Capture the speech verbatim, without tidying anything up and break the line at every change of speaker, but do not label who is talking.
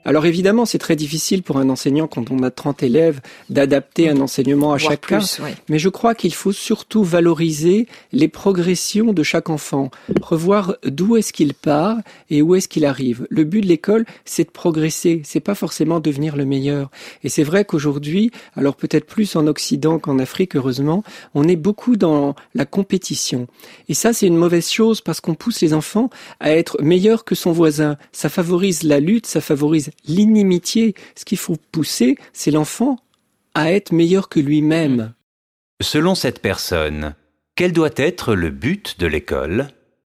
Alors évidemment, c'est très difficile pour un enseignant quand on a trente élèves d'adapter un enseignement à
Voire
chaque cas.
plus, oui.
Mais je crois qu'il faut surtout valoriser les progressions de chaque enfant, revoir d'où est-ce qu'il part et où est-ce qu'il arrive. Le but de l'école, c'est de progresser, c'est pas forcément devenir le meilleur. Et c'est vrai qu'aujourd'hui, alors peut-être plus en Occident qu'en Afrique, heureusement, on est beaucoup dans la compétition. Et ça, c'est une mauvaise chose parce qu'on pousse les enfants à être meilleurs que son voisin. Ça favorise la lutte, ça favorise l'inimitié. Ce qu'il faut pousser, c'est l'enfant à être meilleur que lui-même.
Selon cette personne, quel doit être le but de l'école ?